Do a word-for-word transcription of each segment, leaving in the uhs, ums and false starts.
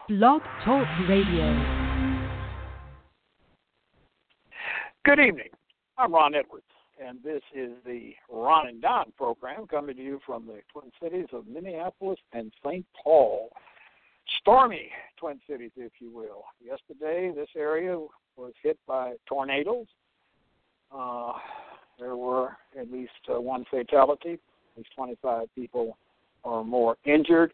Blog Talk Radio. Good evening. I'm Ron Edwards, and this is the Ron and Don program coming to you from the Twin Cities of Minneapolis and Saint Paul. Stormy Twin Cities, if you will. Yesterday, this area was hit by tornadoes. Uh, there were at least uh, one fatality, at least twenty-five people or more injured.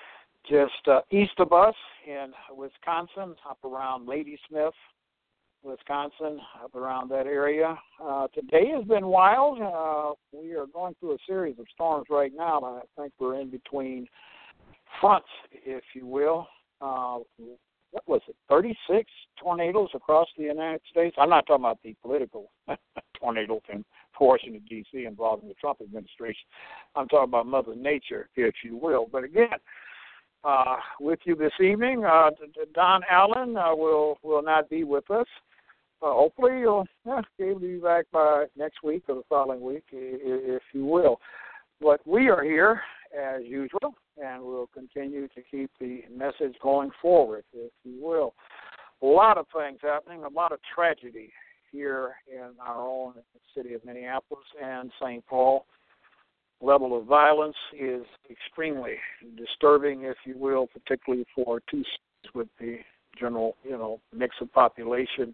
Just uh, east of us in Wisconsin, up around Ladysmith, Wisconsin, up around that area. Uh, today has been wild. Uh, we are going through a series of storms right now. I think we're in between fronts, if you will. Uh, what was it, thirty-six tornadoes across the United States? I'm not talking about the political tornadoes in Washington, D C involving the Trump administration. I'm talking about Mother Nature, if you will. But again, Uh, with you this evening, uh, Don Allen uh, will will not be with us. Uh, hopefully, you'll yeah, be able to be back by next week or the following week, if you will. But we are here as usual, and we'll continue to keep the message going forward, if you will. A lot of things happening, a lot of tragedy here in our own city of Minneapolis and Saint Paul. Level of violence is extremely disturbing, if you will, particularly for two cities with the general, you know, mix of population.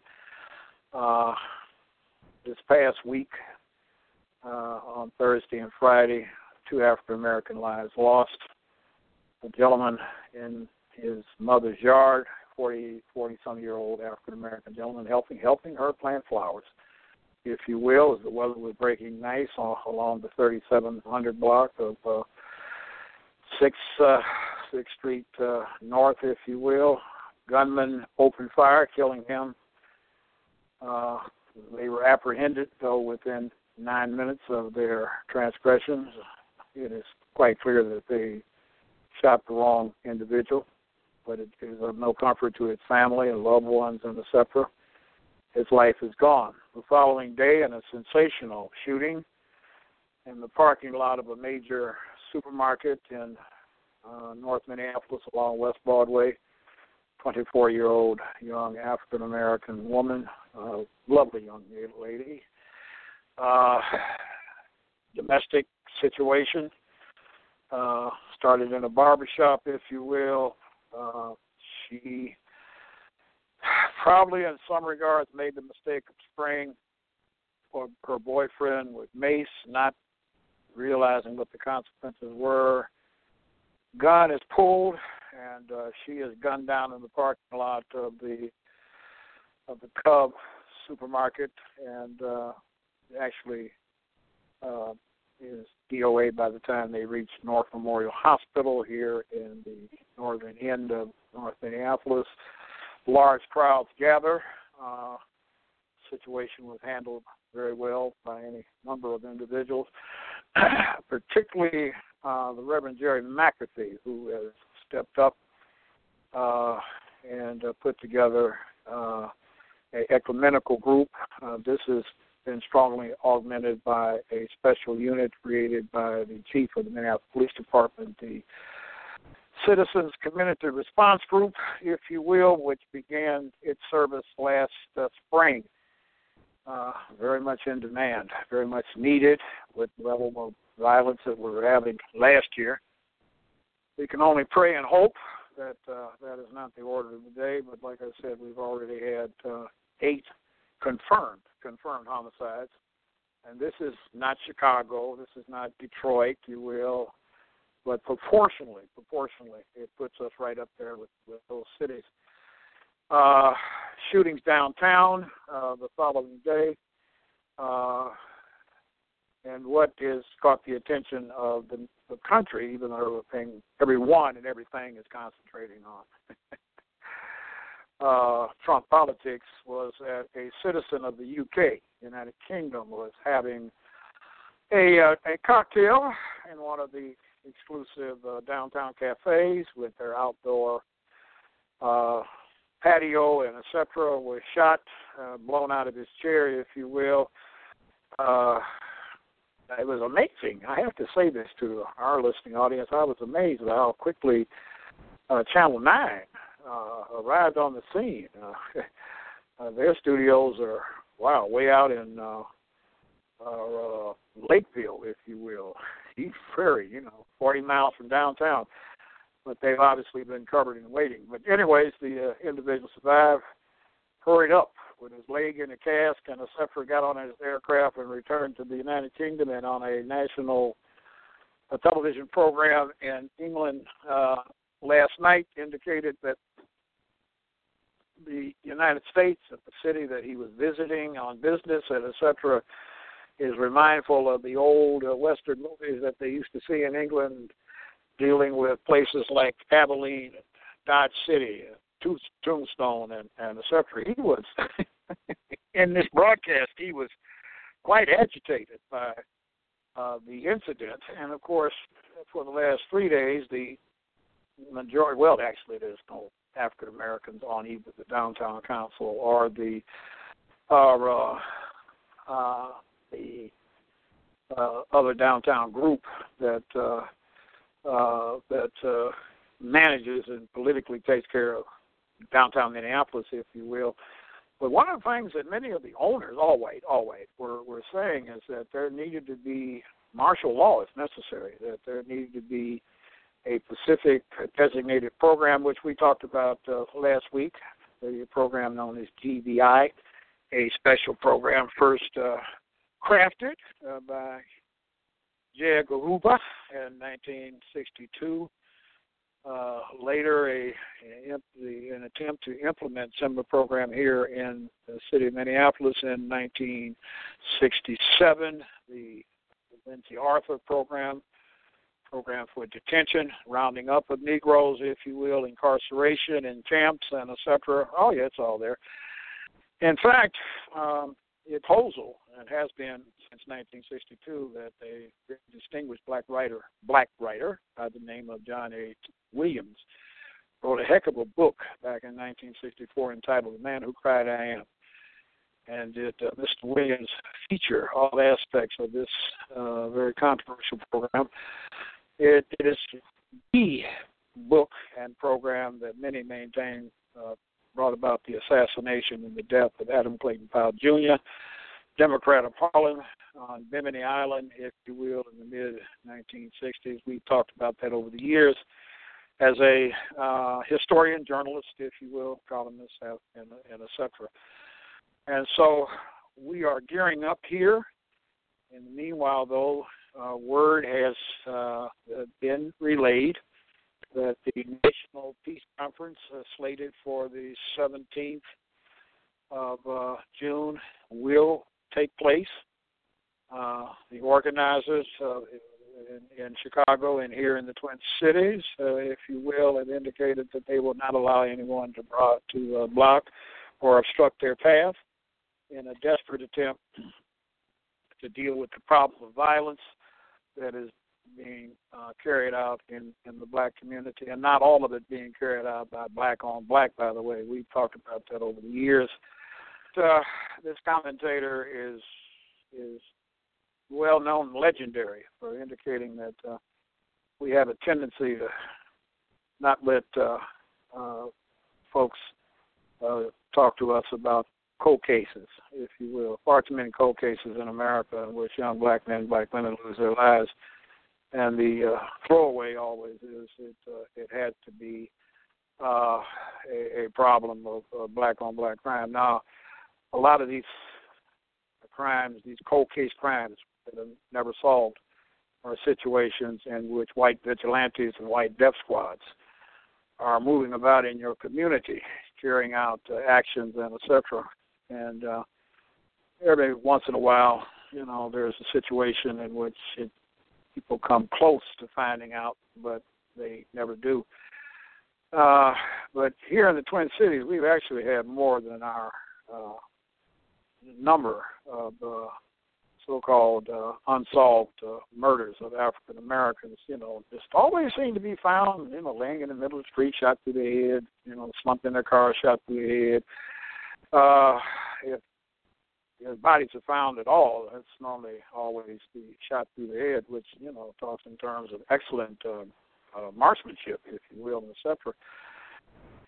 Uh, this past week, uh, on Thursday and Friday, two African-American lives lost. A gentleman in his mother's yard, forty, forty-some-year-old African-American gentleman, helping helping her plant flowers, if you will, as the weather was breaking nice on, along the thirty-seven hundred block of uh, sixth, uh, sixth Street uh, North, if you will. Gunman opened fire, killing him. Uh, they were apprehended, though, within nine minutes of their transgressions. It is quite clear that they shot the wrong individual, but it is of no comfort to his family and loved ones, and et cetera. His life is gone. The following day, in a sensational shooting in the parking lot of a major supermarket in uh, North Minneapolis along West Broadway, twenty-four-year-old young African-American woman, uh, lovely young lady, uh, domestic situation, uh, started in a barbershop, if you will. Uh, she probably in some regards made the mistake of spraying her, her boyfriend with mace, not realizing what the consequences were. Gun is pulled, and uh, she is gunned down in the parking lot of the of the Cub supermarket, and uh, actually uh, is D O A by the time they reach North Memorial Hospital here in the northern end of North Minneapolis. Large crowds gather. Uh, situation was handled very well by any number of individuals, particularly uh, the Reverend Jerry McAfee, who has stepped up uh, and uh, put together uh, an ecumenical group. Uh, this has been strongly augmented by a special unit created by the chief of the Minneapolis Police Department, the Citizens Community Response Group, if you will, which began its service last uh, spring. Uh, very much in demand, very much needed with the level of violence that we were having last year. We can only pray and hope that uh, that is not the order of the day, but like I said, we've already had uh, eight confirmed, confirmed homicides. And this is not Chicago, this is not Detroit, you will, but proportionally, proportionally, it puts us right up there with, with those cities. Uh, shootings downtown uh, the following day, uh, and what has caught the attention of the, the country, even though everything, everyone and everything is concentrating on uh, Trump politics, was that a citizen of the U K, United Kingdom, was having a, uh, a cocktail in one of the exclusive uh, downtown cafes with their outdoor uh, patio and et cetera, was shot, uh, blown out of his chair, if you will. Uh, it was amazing. I have to say this to our listening audience. I was amazed at how quickly uh, Channel nine uh, arrived on the scene. Uh, uh, their studios are, wow, way out in uh, uh, Lakeville, if you will. East Prairie, you know, forty miles from downtown. But they've obviously been covered in waiting. But anyways, the uh, individual survived, hurried up with his leg in a cast, and et cetera, got on his aircraft and returned to the United Kingdom, and on a national a television program in England uh, last night indicated that the United States, at the city that he was visiting on business, and et cetera, is remindful of the old uh, Western movies that they used to see in England, dealing with places like Abilene, Dodge City, Tombstone, and, and et cetera. He was, in this broadcast, he was quite agitated by uh, the incident. And, of course, for the last three days, the majority, well, actually, there's no African Americans on either the downtown council or the, or, uh, uh, the uh, other downtown group that uh, uh, that uh, manages and politically takes care of downtown Minneapolis, if you will. But one of the things that many of the owners, all white, all white, were, were saying is that there needed to be martial law if necessary, that there needed to be a specific designated program, which we talked about uh, last week, the program known as G B I, a special program first uh, crafted uh, by J. Edgar Hoover in nineteen sixty-two. Uh, later, a, a, an attempt to implement similar program here in the city of Minneapolis in nineteen sixty-seven, the Lindsay Arthur program, program for detention, rounding up of Negroes, if you will, incarceration and camps, and et cetera. Oh, yeah, it's all there. In fact, um, the proposal, and has been since nineteen sixty-two, that a distinguished black writer, black writer by the name of John A. Williams, wrote a heck of a book back in nineteen sixty-four entitled The Man Who Cried I Am. And it, uh, Mister Williams feature all aspects of this uh, very controversial program. It, it is the book and program that many maintain uh, brought about the assassination and the death of Adam Clayton Powell, Junior, Democrat of Harlem on Bimini Island, if you will, in the mid nineteen sixties. We've talked about that over the years as a uh, historian, journalist, if you will, columnist, and, and et cetera. And so we are gearing up here. In the meanwhile, though, uh, word has uh, been relayed that the National Peace Conference uh, slated for the seventeenth of uh, June will take place. Uh, the organizers uh, in, in Chicago and here in the Twin Cities, uh, if you will, have indicated that they will not allow anyone to, uh, to uh, block or obstruct their path in a desperate attempt to deal with the problem of violence that is being uh, carried out in, in the black community, and not all of it being carried out by black on black, by the way. We've talked about that over the years. Uh, this commentator is is well-known and legendary for indicating that uh, we have a tendency to not let uh, uh, folks uh, talk to us about cold cases, if you will. Far too many cold cases in America in which young black men, black women lose their lives. And the uh, throwaway always is it, uh, it had to be uh, a, a problem of uh, black-on-black crime. Now, a lot of these crimes, these cold case crimes that are never solved, are situations in which white vigilantes and white death squads are moving about in your community, carrying out uh, actions and et cetera. And uh, every once in a while, you know, there's a situation in which it, people come close to finding out, but they never do. Uh, but here in the Twin Cities, we've actually had more than our uh, number of uh, so-called uh, unsolved uh, murders of African Americans. You know, just always seem to be found, you know, laying in the middle of the street, shot through the head, you know, slumped in their car, shot through the head. Uh, if, if bodies are found at all, it's normally always the shot through the head, which, you know, talks in terms of excellent uh, uh, marksmanship, if you will, et cetera.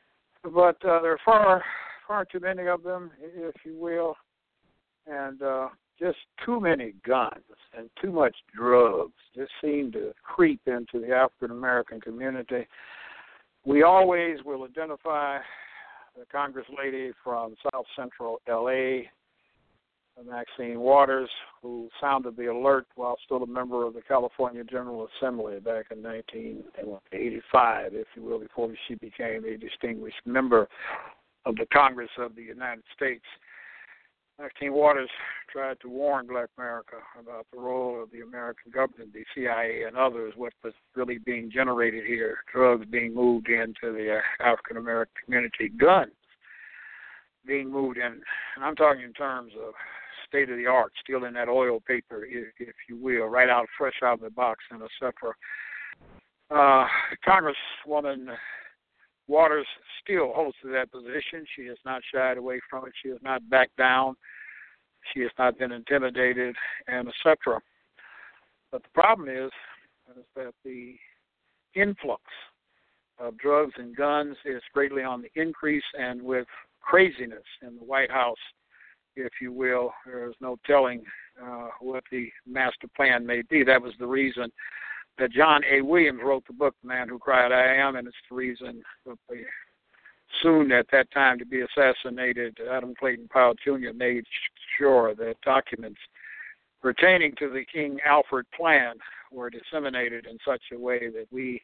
but uh, there are far, far too many of them, if you will, and uh, just too many guns and too much drugs just seem to creep into the African American community. We always will identify the Congress lady from South Central L A, Maxine Waters, who sounded the alert while still a member of the California General Assembly back in nineteen eighty-five, if you will, before she became a distinguished member of the Congress of the United States. Maxine Waters tried to warn Black America about the role of the American government, the C I A, and others, what was really being generated here, drugs being moved into the African American community, guns being moved in, and I'm talking in terms of state of the art, still in that oil paper, if, if you will, right out, fresh out of the box, and et cetera. Uh, Congresswoman Waters still holds to that position. She has not shied away from it. She has not backed down. She has not been intimidated, and et cetera. But the problem is, is that the influx of drugs and guns is greatly on the increase, and with craziness in the White House, if you will, there's no telling uh, what the master plan may be. That was the reason that John A. Williams wrote the book, The Man Who Cried I Am, and it's the reason that the soon at that time to be assassinated Adam Clayton Powell Junior made sure that documents pertaining to the King Alfred plan were disseminated in such a way that we,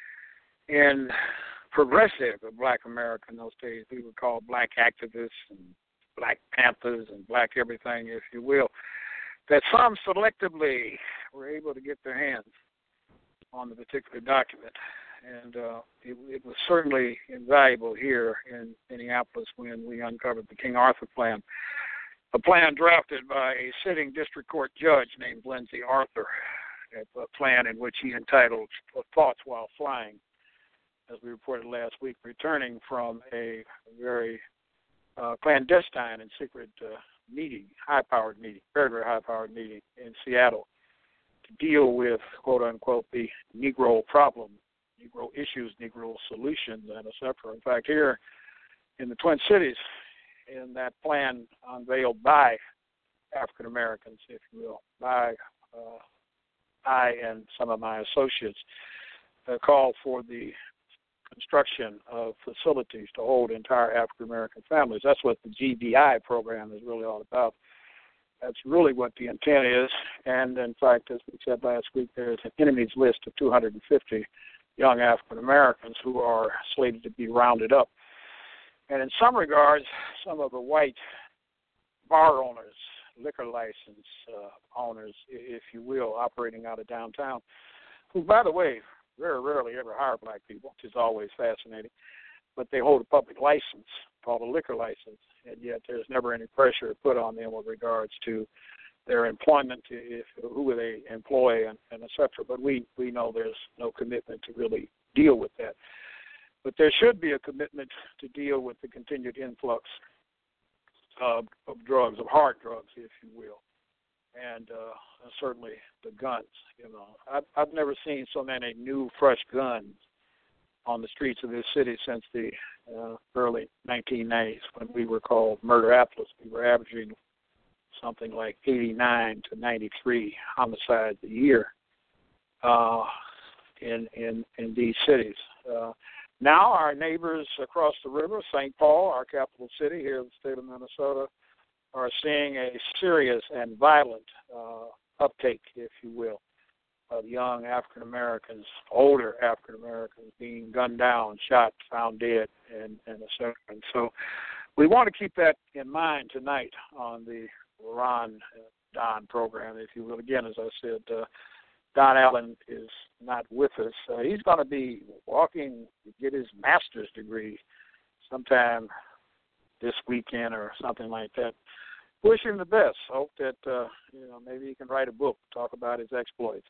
in progressive Black America in those days, we would call Black activists and Black Panthers and Black everything, if you will, that some selectively were able to get their hands on the particular document. And uh, it, it was certainly invaluable here in Minneapolis when we uncovered the King Arthur plan, a plan drafted by a sitting district court judge named Lindsay Arthur, a plan in which he entitled Thoughts While Flying, as we reported last week, returning from a very uh, clandestine and secret uh, meeting, high-powered meeting, very, very high-powered meeting in Seattle to deal with, quote-unquote, the Negro problem, Negro issues, Negro solutions, and et cetera. In fact, here in the Twin Cities, in that plan unveiled by African Americans, if you will, by uh, I and some of my associates, uh, called for the construction of facilities to hold entire African American families. That's what the G B I program is really all about. That's really what the intent is. And in fact, as we said last week, there's an enemies list of two hundred fifty young African Americans who are slated to be rounded up. And in some regards, some of the white bar owners, liquor license uh, owners, if you will, operating out of downtown, who, by the way, very rarely ever hire Black people, which is always fascinating, but they hold a public license called a liquor license, and yet there's never any pressure put on them with regards to their employment, if, who they employ, and, and et cetera. But we, we know there's no commitment to really deal with that. But there should be a commitment to deal with the continued influx of, of drugs, of hard drugs, if you will, and uh, certainly the guns. You know, I've, I've never seen so many new, fresh guns on the streets of this city since the uh, early nineteen nineties, when we were called Murderapolis. We were averaging something like eighty-nine to ninety-three homicides a year uh, in in in these cities. Uh, now our neighbors across the river, Saint Paul, our capital city here in the state of Minnesota, are seeing a serious and violent uh, uptake, if you will, of young African Americans, older African Americans being gunned down, shot, found dead, and, and et cetera. And so we want to keep that in mind tonight on the Ron Don program, if you will. Again, as I said, uh, Don Allen is not with us. Uh, he's going to be walking to get his master's degree sometime this weekend or something like that. Wish him the best. Hope that uh, you know, maybe he can write a book, talk about his exploits.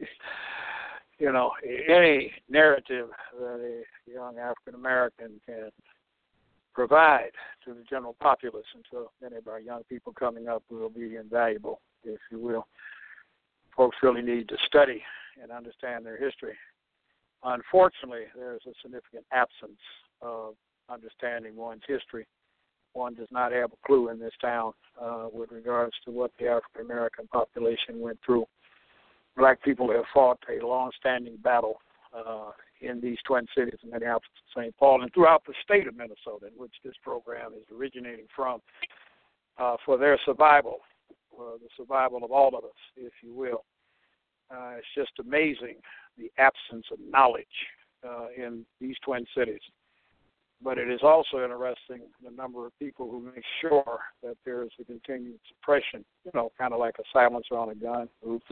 You know, any narrative that a young African American can provide to the general populace, and to many of our young people coming up, will be invaluable, if you will. Folks really need to study and understand their history. Unfortunately, there's a significant absence of understanding one's history. One does not have a clue in this town uh, with regards to what the African American population went through. Black people have fought a long-standing battle uh, in these Twin Cities of Minneapolis and Saint Paul and throughout the state of Minnesota, in which this program is originating from, uh, for their survival, uh, the survival of all of us, if you will. Uh, it's just amazing the absence of knowledge uh, in these Twin Cities. But it is also interesting the number of people who make sure that there is a continued suppression, you know, kind of like a silencer on a gun, oops,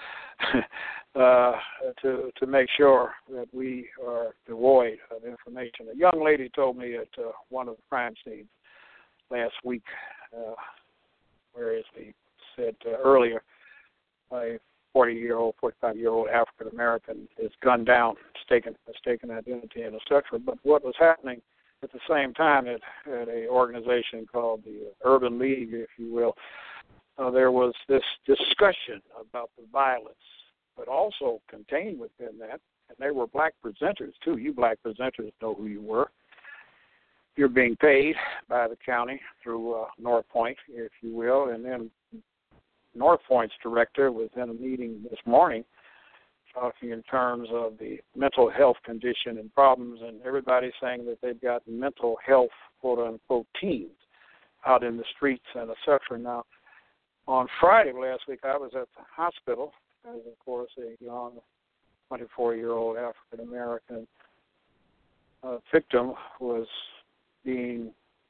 uh, to to make sure that we are devoid of information. A young lady told me at uh, one of the crime scenes last week, uh, where as we said uh, earlier, a forty-year-old, forty-five-year-old African-American is gunned down, mistaken, mistaken identity, and et cetera. But what was happening at the same time at, at an organization called the Urban League, if you will, uh, there was this discussion about the violence, but also contained within that, and they were black presenters, too. You black presenters know who you were. You're being paid by the county through uh, North Point, if you will, and then North Point's director was in a meeting this morning talking in terms of the mental health condition and problems, and everybody's saying that they've got mental health, quote-unquote, teams out in the streets and et cetera. Now, on Friday last week, I was at the hospital, as, of course, a young twenty-four-year-old African-American uh, victim was being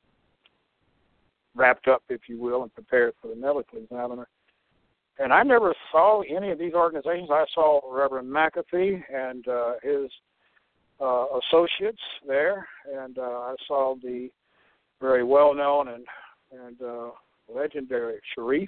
wrapped up, if you will, and prepared for the medical examiner. And I never saw any of these organizations. I saw Reverend McAfee and uh, his uh, associates there, and uh, I saw the very well-known and, and uh, legendary Sharif,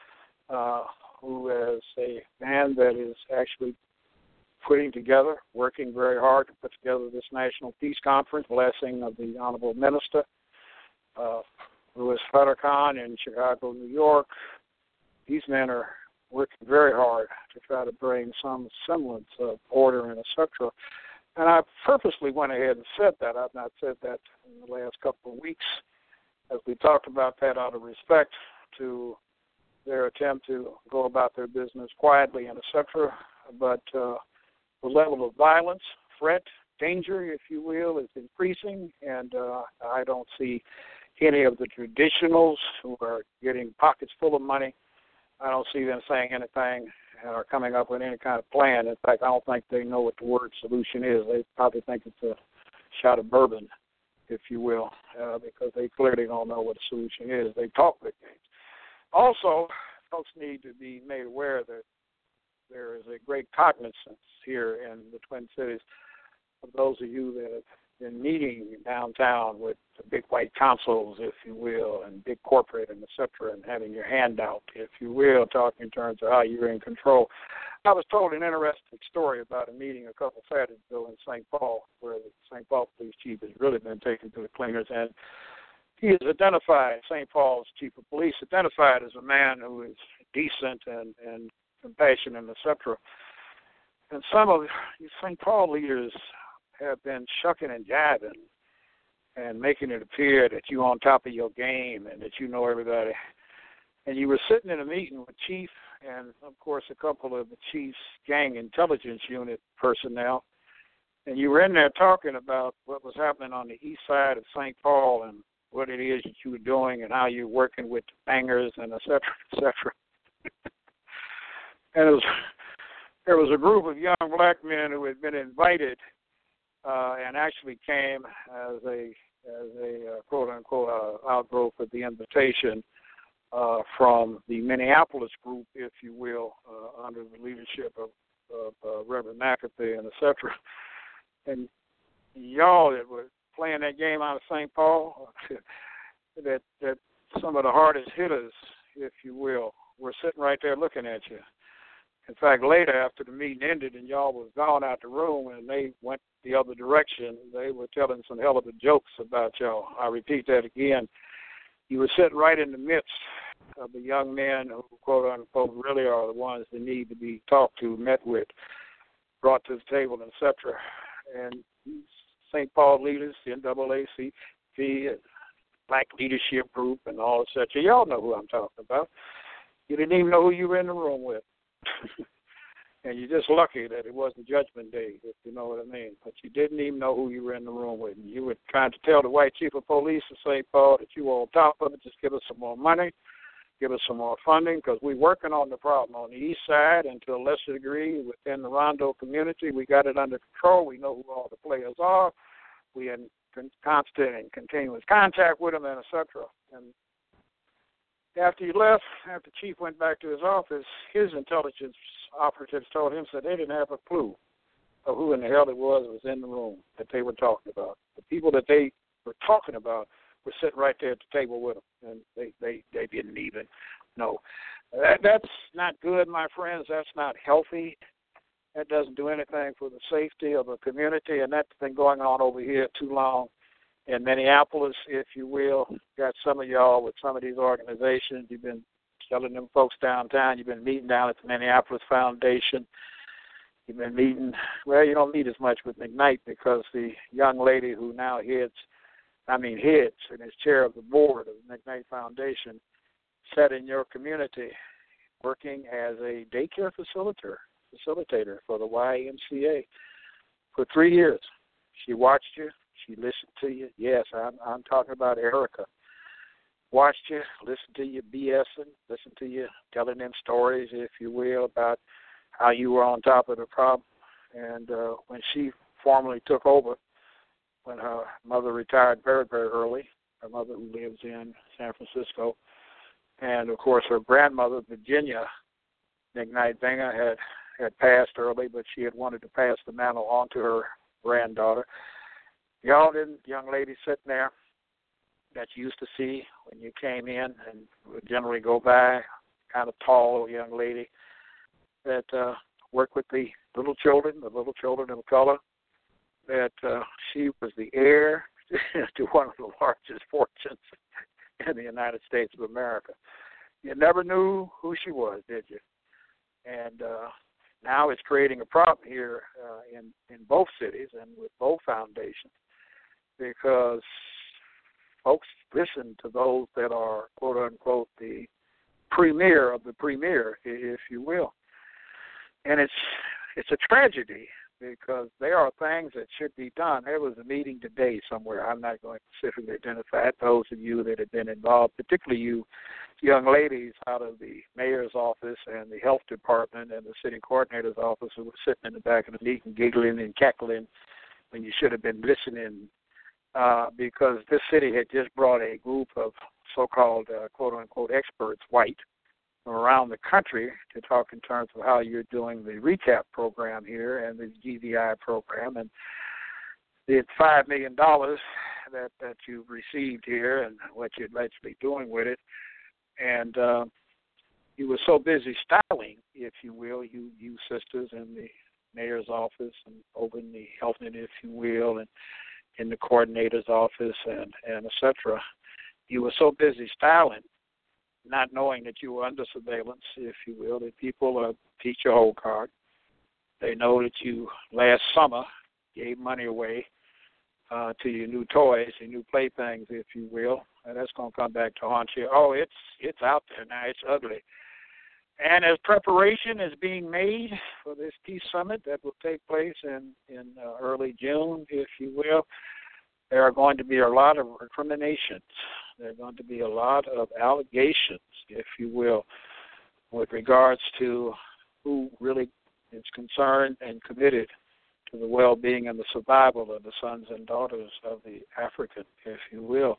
uh, who is a man that is actually putting together, working very hard to put together this National Peace Conference, blessing of the Honorable Minister, uh, Louis Farrakhan in Chicago, New York. These men are working very hard to try to bring some semblance of order and et cetera. And I purposely went ahead and said that. I've not said that in the last couple of weeks, as we talked about that out of respect to their attempt to go about their business quietly and et cetera. But uh, the level of violence, threat, danger, if you will, is increasing, and uh, I don't see any of the traditionals who are getting pockets full of money. I don't see them saying anything or coming up with any kind of plan. In fact, I don't think they know what the word solution is. They probably think it's a shot of bourbon, if you will, uh, because they clearly don't know what a solution is. They talk big games. Also, folks need to be made aware that there is a great cognizance here in the Twin Cities of those of you that have been meeting downtown with the big white consoles, if you will, and big corporate and et cetera, and having your hand out, if you will, talking in terms of how you're in control. I was told an interesting story about a meeting a couple Saturdays ago in Saint Paul, where the Saint Paul police chief has really been taken to the cleaners, and he is identified, Saint Paul's chief of police, identified as a man who is decent and, and compassionate and et cetera. And some of these Saint Paul leaders have been shucking and jiving and making it appear that you're on top of your game and that you know everybody. And you were sitting in a meeting with Chief and, of course, a couple of the Chief's gang intelligence unit personnel, and you were in there talking about what was happening on the east side of Saint Paul and what it is that you were doing and how you're working with the bangers and et cetera, et cetera. And it was, there was a group of young black men who had been invited Uh, and actually came as a as a uh, quote unquote uh, outgrowth of the invitation uh, from the Minneapolis group, if you will, uh, under the leadership of, of uh, Reverend McAfee and et cetera. And y'all that were playing that game out of Saint Paul, that that some of the hardest hitters, if you will, were sitting right there looking at you. In fact, later after the meeting ended and y'all was gone out the room and they went the other direction, they were telling some hell of a jokes about y'all. I repeat that again. You were sitting right in the midst of the young men who, quote unquote, really are the ones that need to be talked to, met with, brought to the table, et cetera. And you Saint Paul leaders, the N double A C P, Black Leadership Group, and all such. Y'all know who I'm talking about. You didn't even know who you were in the room with. And you're just lucky that it wasn't Judgment Day, if you know what I mean. But you didn't even know who you were in the room with. And you were trying to tell the white chief of police of Saint Paul that you were on top of it. Just give us some more money, give us some more funding, because we're working on the problem on the east side, and to a lesser degree within the Rondo community. We got it under control. We know who all the players are. We're in constant and continuous contact with them, and et cetera. And after you left, after the chief went back to his office, his intelligence operatives told him that they didn't have a clue of who in the hell it was that was in the room that they were talking about. The people that they were talking about were sitting right there at the table with them, and they, they, they didn't even know. That, that's not good, my friends. That's not healthy. That doesn't do anything for the safety of the community, and that's been going on over here too long. In Minneapolis, if you will, got some of y'all with some of these organizations. You've been telling them folks downtown. You've been meeting down at the Minneapolis Foundation. You've been meeting, well, you don't meet as much with McKnight because the young lady who now heads, I mean heads and is chair of the board of the McKnight Foundation, sat in your community working as a daycare facilitator, facilitator for the Y M C A for three years. She watched you. She listened to you. Yes, I'm, I'm talking about Erica. Watched you, listened to you BSing, listened to you telling them stories, if you will, about how you were on top of the problem. And uh, when she formally took over, when her mother retired very, very early, her mother who lives in San Francisco, and, of course, her grandmother, Virginia McKnight Binger, had, had passed early, but she had wanted to pass the mantle on to her granddaughter. Y'all didn't, young lady sitting there that you used to see when you came in and would generally go by, kind of tall young lady that uh, worked with the little children, the little children of color, that uh, she was the heir to one of the largest fortunes in the United States of America. You never knew who she was, did you? And uh, now it's creating a problem here uh, in, in both cities and with both foundations, because folks listen to those that are, quote unquote, the premier of the premier, if you will. And it's it's a tragedy, because there are things that should be done. There was a meeting today somewhere. I'm not going to specifically identify it. Those of you that have been involved, particularly you young ladies out of the mayor's office and the health department and the city coordinator's office, who were sitting in the back of the meeting giggling and cackling when you should have been listening, uh, because this city had just brought a group of so-called, uh, quote-unquote, experts, white, from around the country to talk in terms of how you're doing the RECAP program here and the G V I program, and the five million dollars that, that you've received here and what you're allegedly doing with it. And uh, you were so busy styling, if you will, you, you sisters in the mayor's office and over in the health, if you will, and in the coordinator's office and, and et cetera. You were so busy styling, not knowing that you were under surveillance, if you will, that people uh, teach your whole card. They know that you last summer gave money away uh, to your new toys, your new playthings, if you will, and that's going to come back to haunt you. Oh, it's it's out there now. It's ugly. And as preparation is being made for this peace summit that will take place in, in uh, early June, if you will, there are going to be a lot of recriminations. There are going to be a lot of allegations, if you will, with regards to who really is concerned and committed to the well-being and the survival of the sons and daughters of the African, if you will.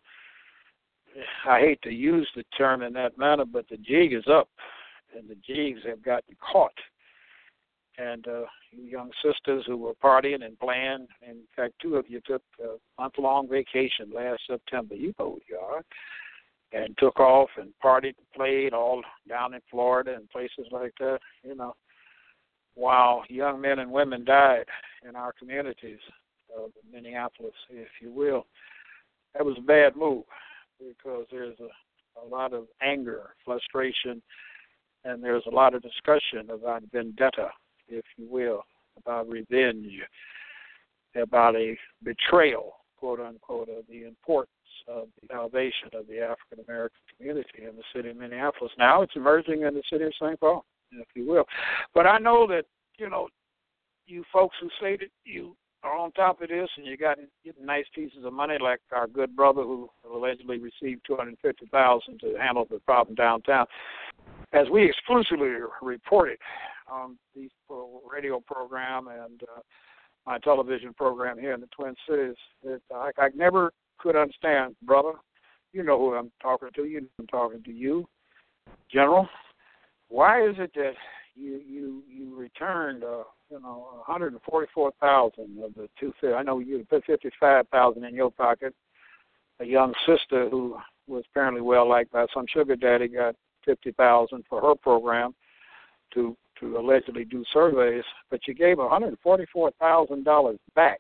I hate to use the term in that manner, but the jig is up, and the jigs have gotten caught. And uh, you young sisters who were partying and playing, in fact, two of you took a month-long vacation last September. You know who you are. And took off and partied and played all down in Florida and places like that, you know, while young men and women died in our communities of Minneapolis, if you will. That was a bad move, because there's a, a lot of anger, frustration, and there's a lot of discussion about vendetta, if you will, about revenge. about a betrayal, quote unquote, of the importance of the salvation of the African American community in the city of Minneapolis. Now it's emerging in the city of Saint Paul, if you will. But I know that, you know, you folks who say that you are on top of this and you got getting nice pieces of money, like our good brother who allegedly received two hundred fifty thousand dollars to handle the problem downtown. As we exclusively reported on the radio program and uh, my television program here in the Twin Cities, that I, I never could understand, brother. You know who I'm talking to. You know I'm talking to you, General. Why is it that you you you returned, uh, you know, one hundred forty-four thousand of the two fifty? I know you put fifty-five thousand in your pocket. A young sister who was apparently well liked by some sugar daddy got fifty thousand for her program to to allegedly do surveys, but you gave one hundred forty-four thousand dollars back.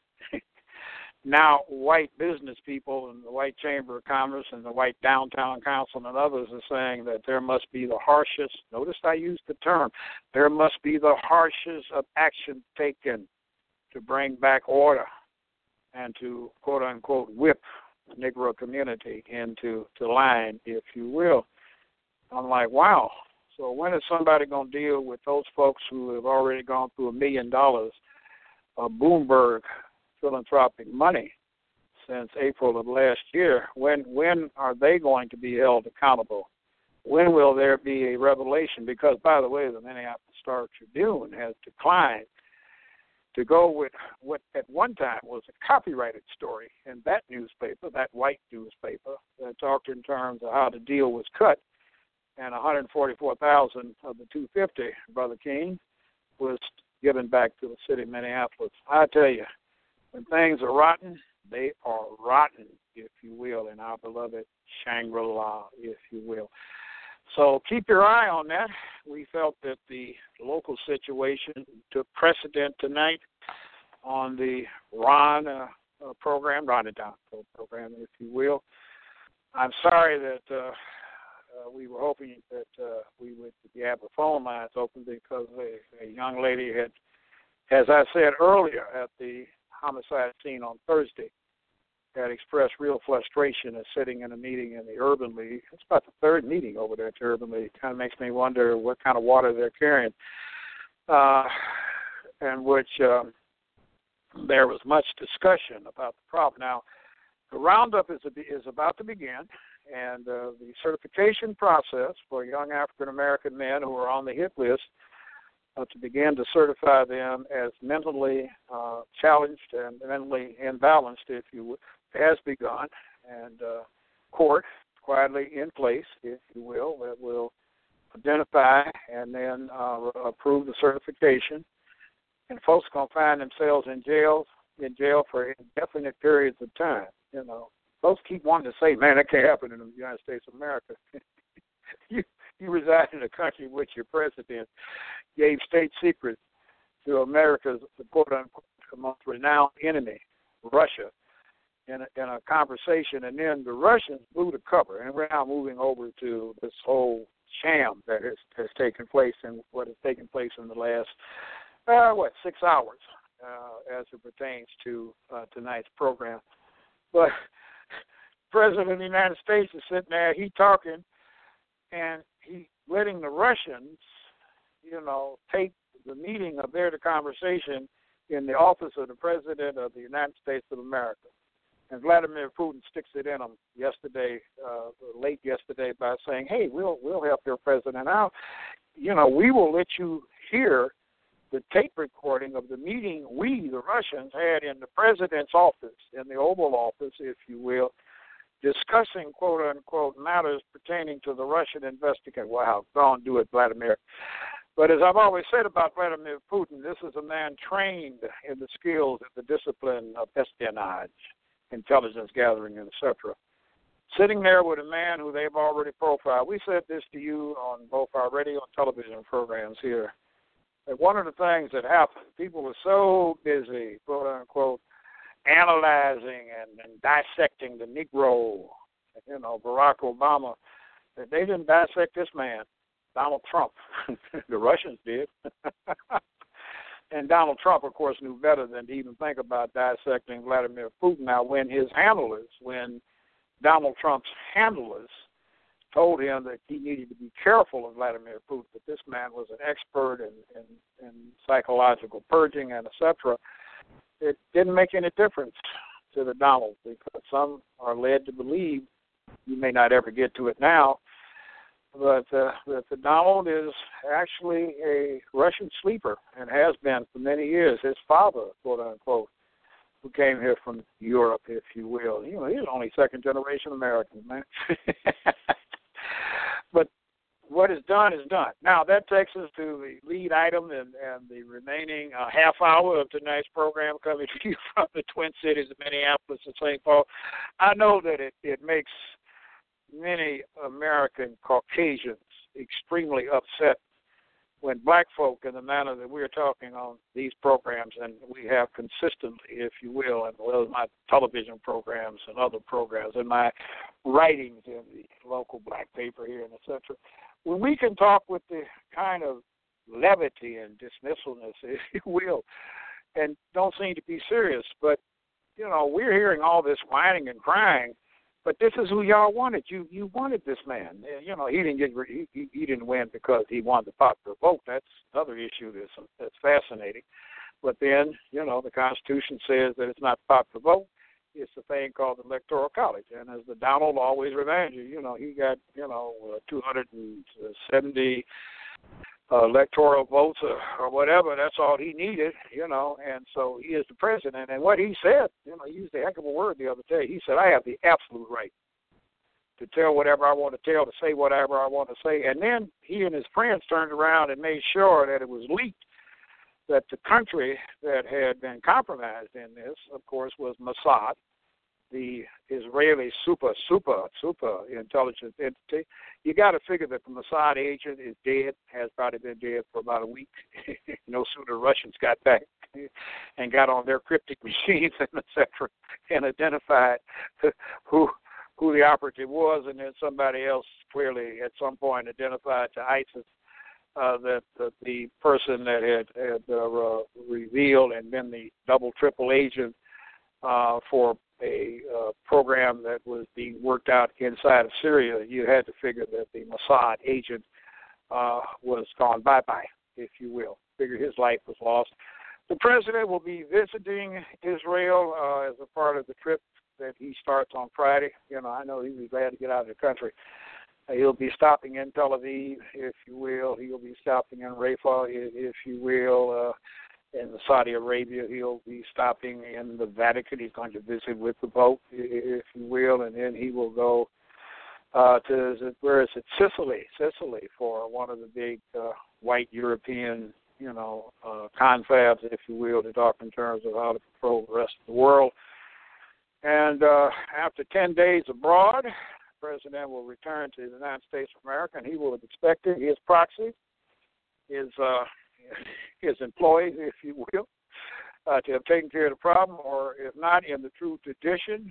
Now, white business people and the White Chamber of Commerce and the White Downtown Council and others are saying that there must be the harshest, notice I used the term, there must be the harshest of action taken to bring back order and to, quote unquote, whip the Negro community into to line, if you will. I'm like, wow. So when is somebody going to deal with those folks who have already gone through a million dollars of Bloomberg philanthropic money since April of last year? When when are they going to be held accountable? When will there be a revelation? Because, by the way, the Minneapolis Star Tribune has declined to go with what at one time was a copyrighted story in that newspaper, that white newspaper, that talked in terms of how the deal was cut. And one hundred forty-four thousand dollars of the two hundred fifty, Brother King, was given back to the city of Minneapolis. I tell you, when things are rotten, they are rotten, if you will, in our beloved Shangri-La, if you will. So keep your eye on that. We felt that the local situation took precedent tonight on the Ron uh, uh, program, Ron and Don program, if you will. I'm sorry that uh, uh, we were hoping that uh, we would have the phone lines open because a, a young lady had, as I said earlier at the homicide scene on Thursday, had expressed real frustration at sitting in a meeting in the Urban League. It's about the third meeting over there at the Urban League. It kind of makes me wonder what kind of water they're carrying, uh, in which um, there was much discussion about the problem. Now, the roundup is, a, is about to begin, and uh, the certification process for young African-American men who are on the hit list Uh, to begin to certify them as mentally uh, challenged and mentally imbalanced, if you will, has begun. And uh, court quietly in place, if you will, that will identify and then uh, approve the certification. And folks are going to find themselves in jail, in jail for indefinite periods of time. You know, folks keep wanting to say, man, that can't happen in the United States of America. you, you reside in a country in which your president gave state secrets to America's, quote-unquote, most renowned enemy, Russia, in a, in a conversation, and then the Russians blew the cover, and we're now moving over to this whole sham that has, has taken place and what has taken place in the last, uh, what, six hours uh, as it pertains to uh, tonight's program. But the President of the United States is sitting there, he talking, and he letting the Russians, you know, take the meeting of their conversation in the office of the President of the United States of America. And Vladimir Putin sticks it in them yesterday, uh, late yesterday, by saying, hey, we'll we'll help your president out. You know, we will let you hear the tape recording of the meeting we, the Russians, had in the president's office, in the Oval Office, if you will, discussing, quote-unquote, matters pertaining to the Russian investigation. Wow, go on, do it, Vladimir. But as I've always said about Vladimir Putin, this is a man trained in the skills and the discipline of espionage, intelligence gathering, et cetera. Sitting there with a man who they've already profiled. We said this to you on both our radio and television programs here. That one of the things that happened, people were so busy, quote-unquote, analyzing and, and dissecting the Negro, you know, Barack Obama, that they didn't dissect this man, Donald Trump. The Russians did. And Donald Trump, of course, knew better than to even think about dissecting Vladimir Putin. Now, when his handlers, when Donald Trump's handlers told him that he needed to be careful of Vladimir Putin, that this man was an expert in, in, in psychological purging and et cetera, it didn't make any difference to the Donald, because some are led to believe, you may not ever get to it now, but uh, that the Donald is actually a Russian sleeper and has been for many years. His father, quote unquote, who came here from Europe, if you will. You know, he's only second generation American, man. But what is done is done. Now, that takes us to the lead item and, and the remaining uh, half hour of tonight's program, coming to you from the Twin Cities of Minneapolis and Saint Paul. I know that it, it makes many American Caucasians extremely upset when black folk, in the manner that we're talking on these programs, and we have consistently, if you will, and well as my television programs and other programs and my writings in the local black paper here and et cetera, when we can talk with the kind of levity and dismissalness, if you will, and don't seem to be serious, but, you know, we're hearing all this whining and crying, but this is who y'all wanted. You you wanted this man. You know, he didn't get he, he, he didn't win because he won the popular vote. That's another issue that's that's fascinating. But then, you know, the Constitution says that it's not popular vote. It's a thing called the Electoral College. And as the Donald always reminds you, you know, he got, you know, uh, two hundred seventy uh, electoral votes or, or whatever. That's all he needed, you know, and so he is the president. And what he said, you know, he used a heck of a word the other day. He said, I have the absolute right to tell whatever I want to tell, to say whatever I want to say. And then he and his friends turned around and made sure that it was leaked that the country that had been compromised in this, of course, was Mossad, the Israeli super, super, super intelligence entity. You got to figure that the Mossad agent is dead, has probably been dead for about a week. No sooner Russians got back and got on their cryptic machines and et cetera, and identified who who the operative was, and then somebody else clearly at some point identified to ISIS uh, that, that the person that had, had uh, uh, revealed and been the double, triple agent uh, for a uh, program that was being worked out inside of Syria, you had to figure that the Mossad agent uh, was gone bye-bye, if you will. Figure his life was lost. The president will be visiting Israel uh, as a part of the trip that he starts on Friday. You know, I know he'll be glad to get out of the country. Uh, he'll be stopping in Tel Aviv, if you will. He'll be stopping in Rafah, if you will. Uh, in Saudi Arabia, he'll be stopping in the Vatican. He's going to visit with the Pope, if you will, and then he will go uh, to, is it, where is it, Sicily, Sicily, for one of the big uh, white European, you know, uh, confabs, if you will, to talk in terms of how to control the rest of the world. And uh, after ten days abroad, the president will return to the United States of America, and he will have expected his proxy, his uh, his employees, if you will, uh, to have taken care of the problem, or if not, in the true tradition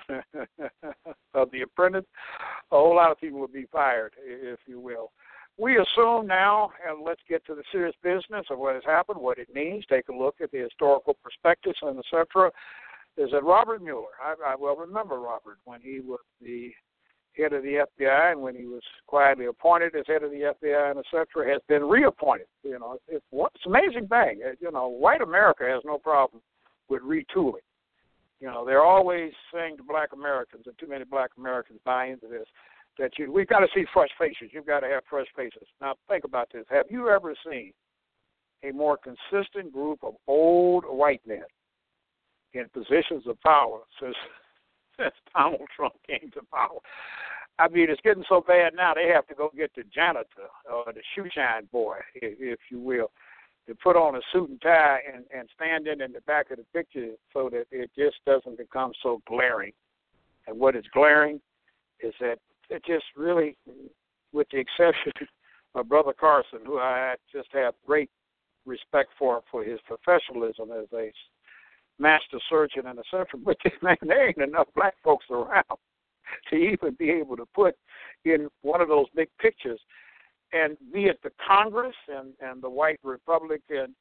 of The Apprentice, a whole lot of people will be fired, if you will. We assume now, and let's get to the serious business of what has happened, what it means, take a look at the historical perspectives and et cetera, is that Robert Mueller, I, I well remember Robert when he was the head of the F B I, and when he was quietly appointed as head of the F B I and et cetera, has been reappointed. You know, it's, it's an amazing thing. You know, white America has no problem with retooling. You know, they're always saying to black Americans, and too many black Americans buy into this, that you, we've got to see fresh faces. You've got to have fresh faces. Now, think about this. Have you ever seen a more consistent group of old white men in positions of power since since Donald Trump came to power? I mean, it's getting so bad now they have to go get the janitor or the shoe shine boy, if, if you will, to put on a suit and tie and, and stand in in the back of the picture so that it just doesn't become so glaring. And what is glaring is that it just really, with the exception of Brother Carson, who I just have great respect for for his professionalism as a master surgeon and et cetera, but man, there ain't enough black folks around to even be able to put in one of those big pictures. And be it the Congress and, and the white Republican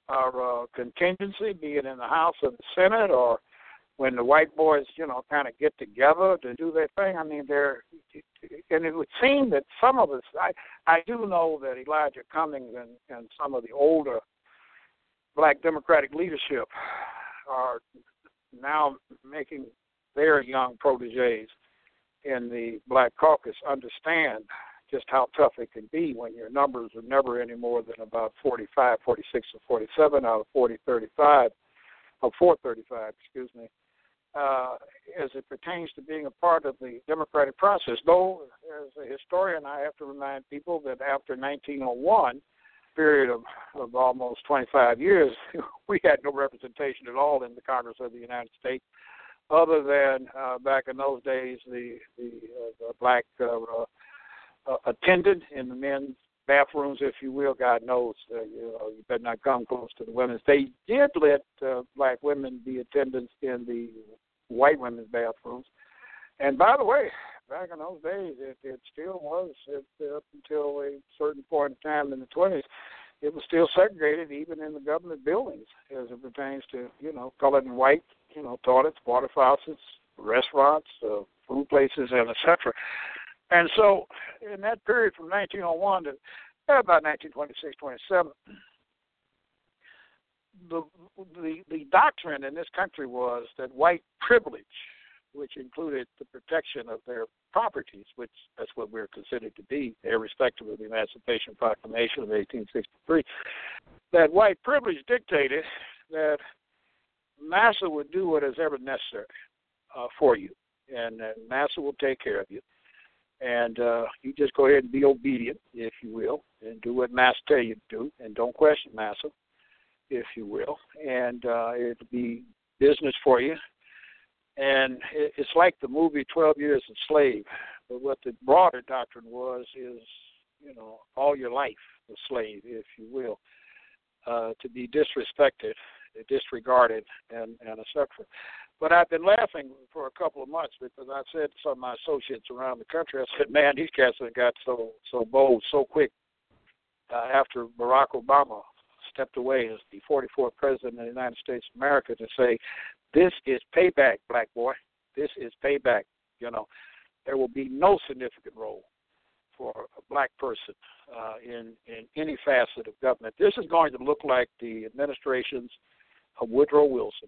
our uh, contingency, be it in the House or the Senate, or when the white boys, you know, kind of get together to do their thing. I mean, they're, and it would seem that some of us, I, I do know that Elijah Cummings and, and some of the older black Democratic leadership are now making their young proteges in the Black Caucus understand just how tough it can be when your numbers are never any more than about forty-five, forty-six, or forty-seven out of forty, thirty-five, or four thirty-five, excuse me, uh, as it pertains to being a part of the democratic process. Though, as a historian, I have to remind people that after nineteen oh one, period of, of almost twenty-five years, we had no representation at all in the Congress of the United States, other than uh, back in those days the the, uh, the black uh, uh, attendant in the men's bathrooms, if you will. God knows, uh, you know, you better not come close to the women's. They did let uh, black women be attendants in the white women's bathrooms. And by the way, back in those days, it, it still was, it, up until a certain point in time in the twenties, it was still segregated even in the government buildings as it pertains to, you know, colored and white, you know, toilets, water faucets, restaurants, uh, food places, and et cetera. And so in that period from nineteen oh one to about nineteen twenty-six, twenty-seven, the, the, the doctrine in this country was that white privilege, which included the protection of their properties, which that's what we're considered to be, irrespective of the Emancipation Proclamation of eighteen sixty-three, that white privilege dictated that massa would do what is ever necessary uh, for you, and uh, massa will take care of you. And uh, you just go ahead and be obedient, if you will, and do what massa tell you to do, and don't question massa, if you will, and uh, it'll be business for you. And it's like the movie twelve Years a Slave, but what the broader doctrine was is, you know, all your life a slave, if you will, uh, to be disrespected, disregarded, and, and et cetera. But I've been laughing for a couple of months because I said to some of my associates around the country, I said, man, these cats have got so, so bold so quick uh, after Barack Obama stepped away as the forty-fourth president of the United States of America to say, this is payback, black boy. This is payback. You know, there will be no significant role for a black person uh, in, in any facet of government. This is going to look like the administrations of Woodrow Wilson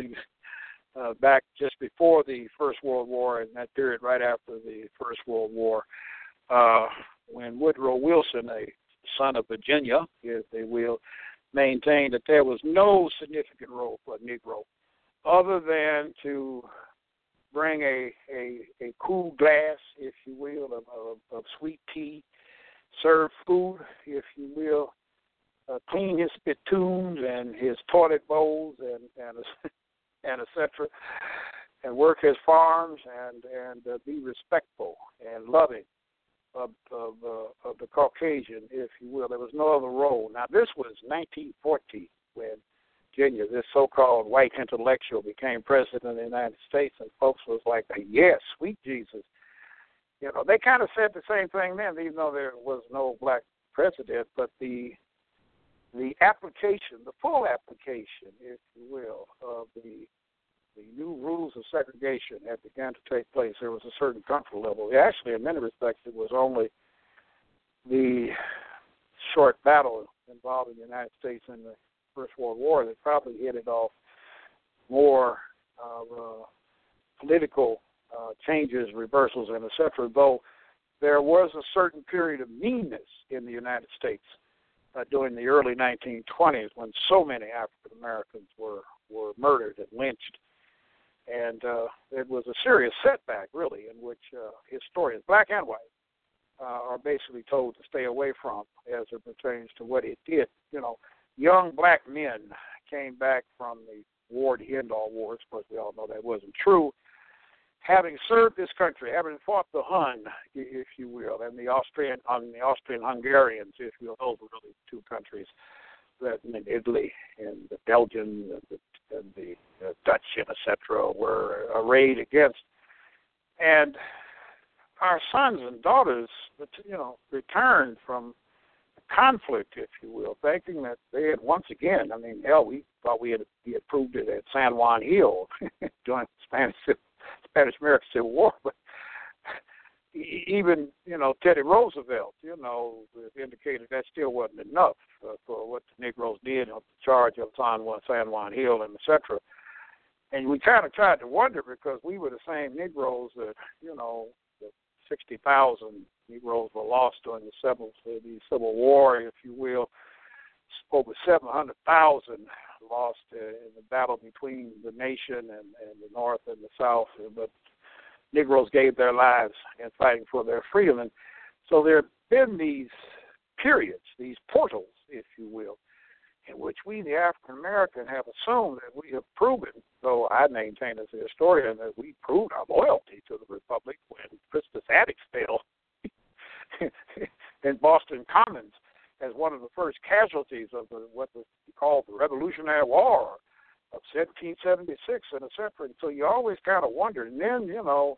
uh, back just before the First World War and that period right after the First World War, uh, when Woodrow Wilson, a son of Virginia, if they will, maintained that there was no significant role for a Negro other than to bring a, a, a cool glass, if you will, of, of, of sweet tea, serve food, if you will, uh, clean his spittoons and his toilet bowls and and, and et cetera, and work his farms and, and uh, be respectful and loving of, of, uh, of the Caucasian, if you will. There was no other role. Now, this was nineteen fourteen when Virginia, this so-called white intellectual, became president of the United States, and folks was like, yes, sweet Jesus. You know, they kind of said the same thing then, even though there was no black president, but the the application, the full application, if you will, of the the new rules of segregation had begun to take place. There was a certain comfort level. Actually, in many respects, it was only the short battle involving the United States in the First World War that probably hit it off more uh, uh, political uh, changes, reversals, and et cetera, though there was a certain period of meanness in the United States uh, during the early nineteen twenties when so many African Americans were, were murdered and lynched. And uh, it was a serious setback, really, in which uh, historians, black and white, uh, are basically told to stay away from as it pertains to what it did. You know, young black men came back from the war to end all wars, but we all know that wasn't true. Having served this country, having fought the Hun, if you will, and the Austrian, um, the Austrian-Hungarians, if you will, those were really two countries that in Italy and the Belgians and the, and the uh, Dutch and et cetera were arrayed against. And our sons and daughters, you know, returned from conflict, if you will, thinking that they had once again, I mean, hell, we thought we had, we had proved it at San Juan Hill during the Spanish, Spanish-American Civil War, but even, you know, Teddy Roosevelt, you know, indicated that still wasn't enough uh, for what the Negroes did on the charge of San Juan, San Juan Hill and et cetera. And we kind of tried to wonder because we were the same Negroes that, you know, the sixty thousand Negroes were lost during the Civil, the Civil War, if you will. Over seven hundred thousand lost uh, in the battle between the nation and, and the North and the South. But Negroes gave their lives in fighting for their freedom. And so there have been these periods, these portals, if you will, in which we, the African American, have assumed that we have proven, though I maintain as a historian, that we proved our loyalty to the Republic when Crispus Attucks fell in Boston Commons as one of the first casualties of the, what was called the Revolutionary War of seventeen seventy-six, and et cetera. And so you always kind of wondered. And then, you know,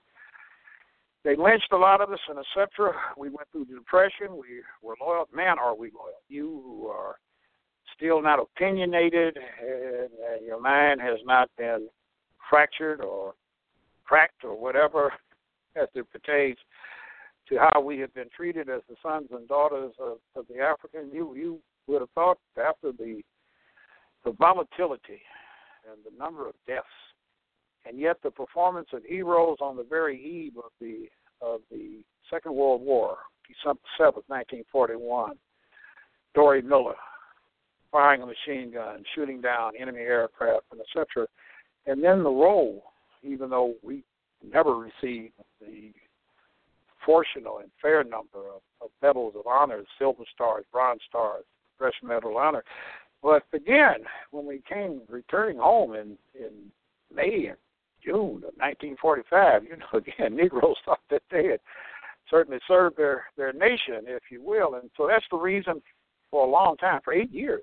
they lynched a lot of us, and et cetera. We went through the Depression. We were loyal. Man, are we loyal? You who are still not opinionated and, and your mind has not been fractured or cracked or whatever as it pertains to how we have been treated as the sons and daughters of, of the African, you you would have thought after the the volatility and the number of deaths, and yet the performance of heroes on the very eve of the of the Second World War, December seventh, nineteen forty-one, Dory Miller firing a machine gun, shooting down enemy aircraft, and et cetera. And then the role, even though we never received the proportional and fair number of, of medals of honor, silver stars, bronze stars, Progression Medal of Honor. But again, when we came returning home in, in May and June of nineteen forty-five, you know, again, Negroes thought that they had certainly served their, their nation, if you will. And so that's the reason for a long time, for eight years,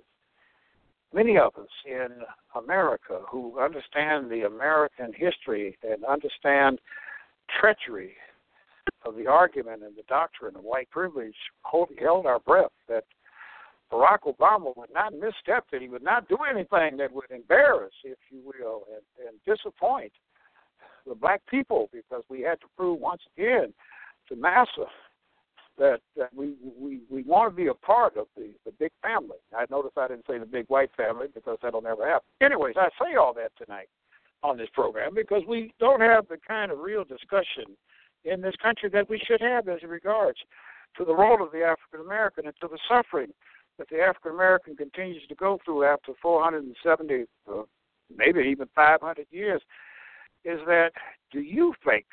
many of us in America who understand the American history and understand treachery of the argument and the doctrine of white privilege, hold, held our breath that Barack Obama would not misstep, that he would not do anything that would embarrass, if you will, and, and disappoint the black people, because we had to prove once again to NASA that, that we, we we want to be a part of the, the big family. I notice I didn't say the big white family because that'll never happen. Anyways, I say all that tonight on this program because we don't have the kind of real discussion in this country that we should have as regards to the role of the African American and to the suffering that the African American continues to go through after four hundred seventy, uh, maybe even five hundred years, is that do you think,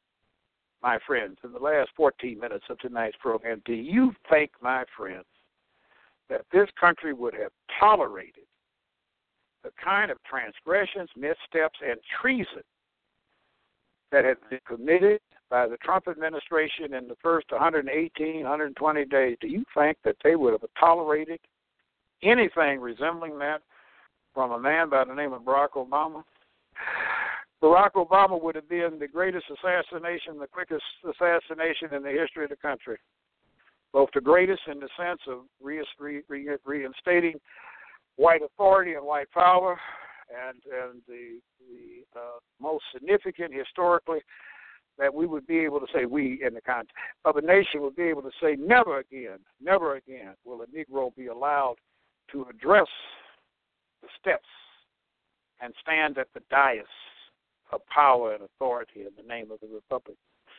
my friends, in the last fourteen minutes of tonight's program, do you think, my friends, that this country would have tolerated the kind of transgressions, missteps, and treason that had been committed by the Trump administration in the first one hundred eighteen, one hundred twenty days? Do you think that they would have tolerated anything resembling that from a man by the name of Barack Obama? Barack Obama would have been the greatest assassination, the quickest assassination in the history of the country. Both the greatest in the sense of re- re- re- reinstating white authority and white power, and and the, the uh, most significant historically, that we would be able to say, we in the context of a nation would be able to say, never again, never again will a Negro be allowed to address the steps and stand at the dais of power and authority in the name of the Republic.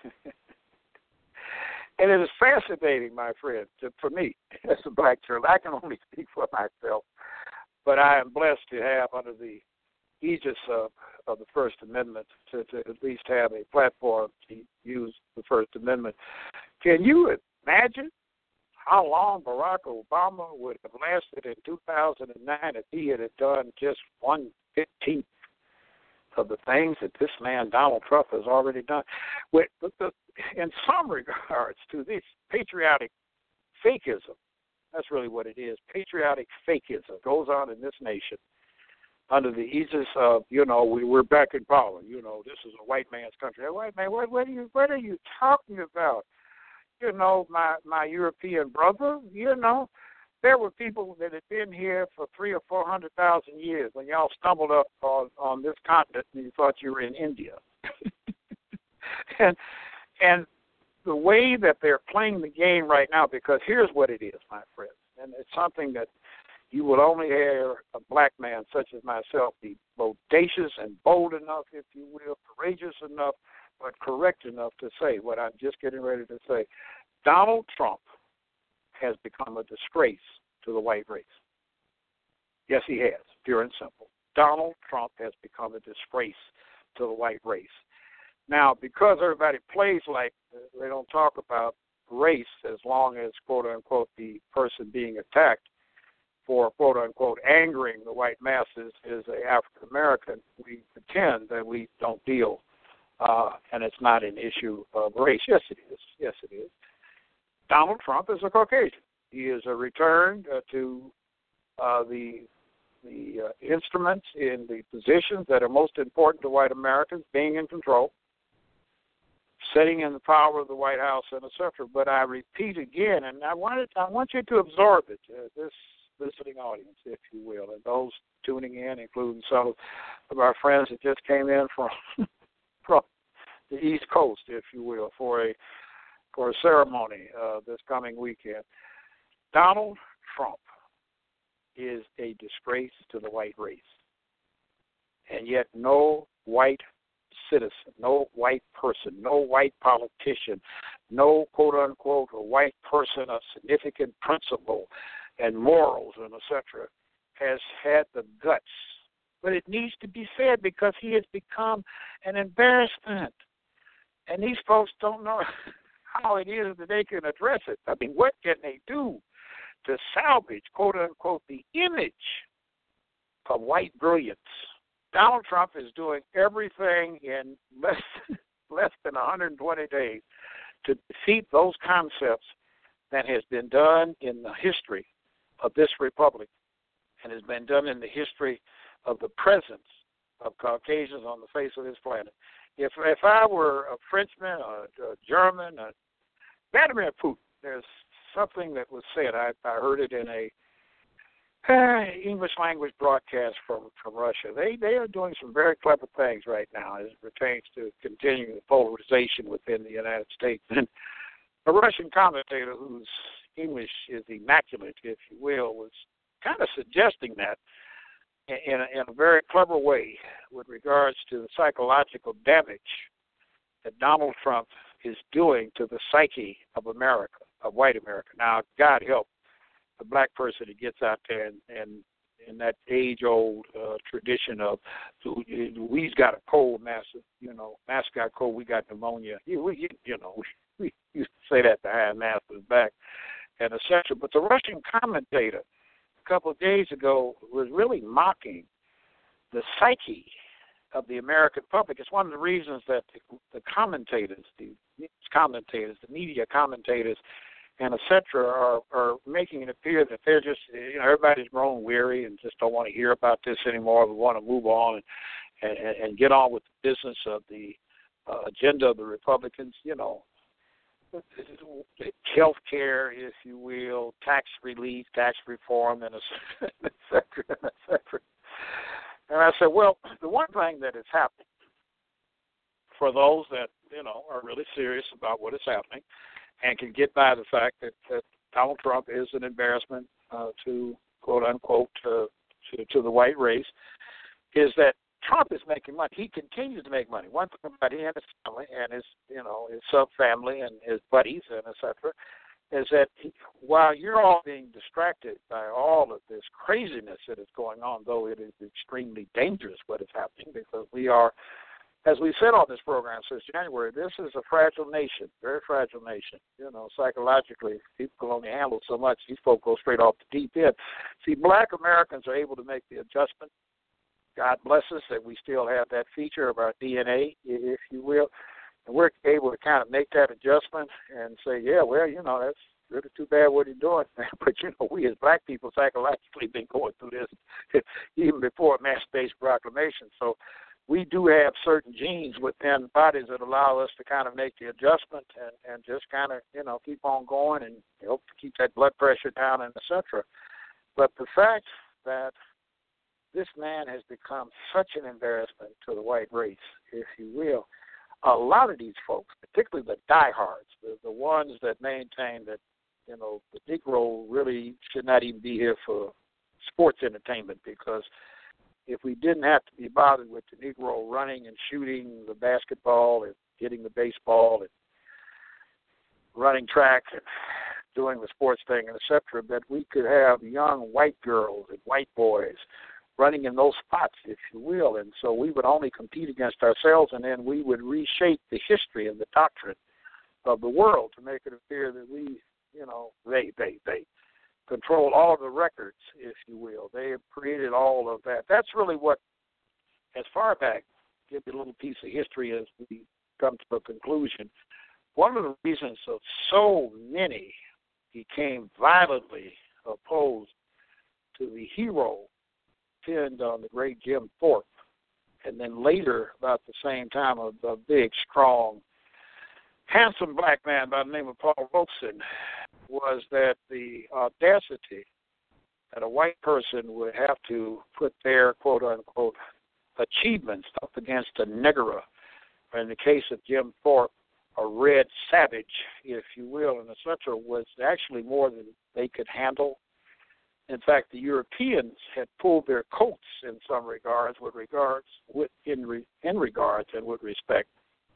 And it is fascinating, my friend, to, for me as a black church. I can only speak for myself, but I am blessed to have under the aegis of, of the First Amendment to, to at least have a platform to use the First Amendment. Can you imagine how long Barack Obama would have lasted in two thousand nine if he had done just one fifteenth of the things that this man Donald Trump has already done? With, with the, in some regards, to this patriotic fakeism, that's really what it is. Patriotic fakeism goes on in this nation under the aegis of, you know, we, we're back in power. You know, this is a white man's country. Hey, white man, what, what, are you, what are you talking about? you know, my, my European brother, you know, there were people that had been here for three or four hundred thousand years when y'all stumbled up on, on this continent and you thought you were in India. and and the way that they're playing the game right now, because here's what it is, my friends, and it's something that you will only hear a black man such as myself be bodacious and bold enough, if you will, courageous enough, but correct enough to say what I'm just getting ready to say. Donald Trump has become a disgrace to the white race. Yes, he has, pure and simple. Donald Trump has become a disgrace to the white race. Now, because everybody plays like they don't talk about race as long as, quote-unquote, the person being attacked for, quote-unquote, angering the white masses is an African-American, we pretend that we don't deal, uh, and it's not an issue of race. Yes, it is. Yes, it is. Donald Trump is a Caucasian. He is a return uh, to uh, the the uh, instruments in the positions that are most important to white Americans, being in control, sitting in the power of the White House, and et cetera. But I repeat again, and I wanted I want you to absorb it, uh, this listening audience, if you will, and those tuning in, including some of our friends that just came in from from the East Coast, if you will, for a for a ceremony uh, this coming weekend. Donald Trump is a disgrace to the white race. And yet no white citizen, no white person, no white politician, no quote-unquote a white person of significant principle and morals and et cetera has had the guts. But it needs to be said because he has become an embarrassment. And these folks don't know how it is that they can address it. I mean, what can they do to salvage, quote-unquote, the image of white brilliance? Donald Trump is doing everything in less, less than one hundred twenty days to defeat those concepts that has been done in the history of this republic and has been done in the history of the presence of Caucasians on the face of this planet. If if I were a Frenchman, a, a German, a Vladimir Putin, there's something that was said. I, I heard it in a uh, English language broadcast from, from Russia. They they are doing some very clever things right now as it pertains to continuing the polarization within the United States. And a Russian commentator whose English is immaculate, if you will, was kind of suggesting that in a, in a very clever way with regards to the psychological damage that Donald Trump is doing to the psyche of America, of white America. Now, God help the black person that gets out there and, and in that age-old uh, tradition of we's got a cold, master, you know, master got cold, we got pneumonia. You, we, you know, we used to say that behind master's back and et cetera. But the Russian commentator a couple of days ago was really mocking the psyche of the American public. It's one of the reasons that the, the commentators, the commentators, the media commentators, and et cetera, are, are making it appear that they're just, you know, everybody's grown weary and just don't want to hear about this anymore. We want to move on and, and, and get on with the business of the uh, agenda of the Republicans, you know, health care, if you will, tax relief, tax reform, and et cetera, et cetera. And I said, well, the one thing that is happening for those that, you know, are really serious about what is happening and can get by the fact that, that Donald Trump is an embarrassment uh, to, quote, unquote, uh, to, to the white race, is that Trump is making money. He continues to make money. One thing about he and his family and his, you know, his sub-family and his buddies and et cetera, is that he, while you're all being distracted by all of this craziness that is going on, though it is extremely dangerous what is happening, because we are, as we said on this program since January, this is a fragile nation, very fragile nation. You know, psychologically, people can only handle so much. These folks go straight off the deep end. See, black Americans are able to make the adjustment. God bless us that we still have that feature of our D N A, if you will. And we're able to kind of make that adjustment and say, yeah, well, you know, that's really too bad what he's doing. But, you know, we as black people psychologically been going through this even before mass-based proclamation. So we do have certain genes within bodies that allow us to kind of make the adjustment and, and just kind of, you know, keep on going and help to keep that blood pressure down and et cetera. But the fact that this man has become such an embarrassment to the white race, if you will, a lot of these folks, particularly the diehards, the, the ones that maintain that, you know, the Negro really should not even be here for sports entertainment, because if we didn't have to be bothered with the Negro running and shooting the basketball and hitting the baseball and running track and doing the sports thing and et cetera, that we could have young white girls and white boys running in those spots, if you will. And so we would only compete against ourselves, and then we would reshape the history and the doctrine of the world to make it appear that we, you know, they, they, they control all of the records, if you will. They have created all of that. That's really what, as far back, give you a little piece of history as we come to a conclusion. One of the reasons that so many became violently opposed to the hero pinned on the great Jim Thorpe, and then later, about the same time, a, a big, strong, handsome black man by the name of Paul Robeson, was that the audacity that a white person would have to put their quote-unquote achievements up against a negro, or in the case of Jim Thorpe, a red savage, if you will, and et cetera, was actually more than they could handle. In fact, the Europeans had pulled their coats in some regards, with regards, with in, re, in regards and with respect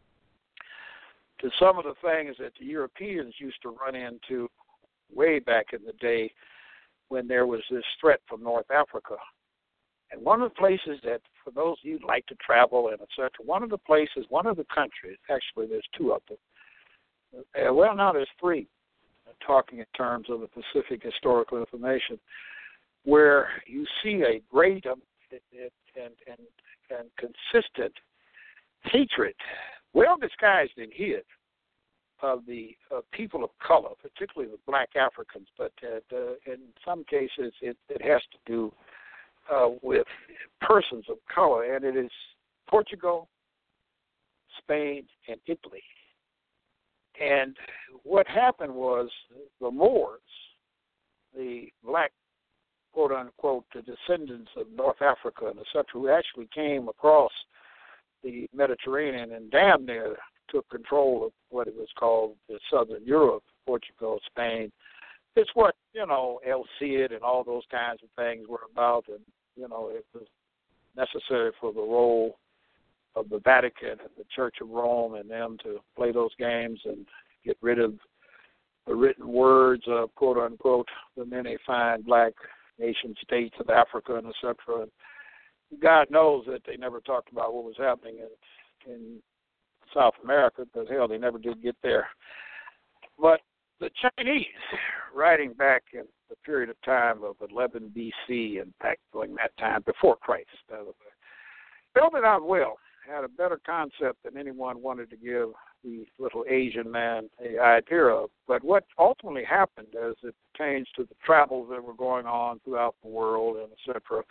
to some of the things that the Europeans used to run into way back in the day when there was this threat from North Africa. And one of the places that, for those of you who like to travel and et cetera, one of the places, one of the countries, actually there's two of them, uh, well, now there's three, talking in terms of the Pacific historical information, where you see a great um, and, and, and consistent hatred, well disguised and hid, of the uh, people of color, particularly the black Africans, but uh, uh, in some cases it, it has to do uh, with persons of color, and it is Portugal, Spain, and Italy. And what happened was the Moors, the black, quote-unquote, the descendants of North Africa and et cetera, who actually came across the Mediterranean and damn near took control of what it was called the Southern Europe, Portugal, Spain. It's what, you know, El Cid and all those kinds of things were about, and, you know, it was necessary for the role of the Vatican and the Church of Rome and them to play those games and get rid of the written words of, quote unquote, the many fine black nation states of Africa and et cetera. And God knows that they never talked about what was happening in, in South America, because hell, they never did get there. But the Chinese, writing back in the period of time of eleven B C and back during that time before Christ, by the way, built it out well, had a better concept than anyone wanted to give the little Asian man the idea of. But what ultimately happened as it pertains to the travels that were going on throughout the world and et cetera,